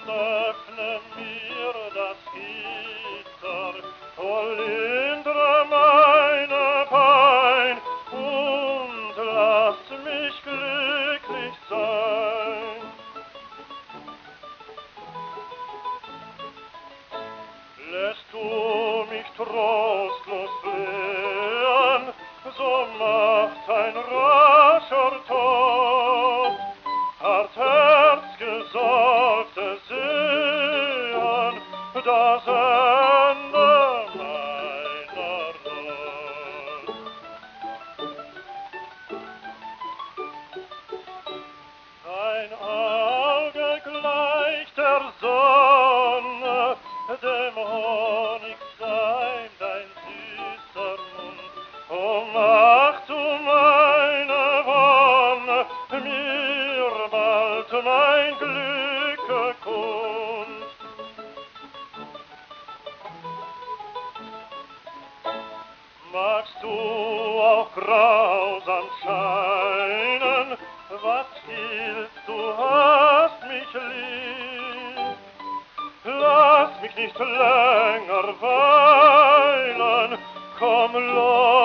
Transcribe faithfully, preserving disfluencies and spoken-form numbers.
öffne mir das Gitter, o lindre meine Pein und lass mich glücklich sein. Lässt du mich trostlos flehen, so macht ein rascher Tod hart herzgesorgte Sehen das Ende meiner Not. Dein Auge gleicht der Sonne, dem Honigseim dein süßer Mund. O mach du meine Wonne, mir bald mein Glück kund. Magst du auch grausam scheinen, was hilft, du hast mich lieb. Lass mich nicht länger weilen, komm, los.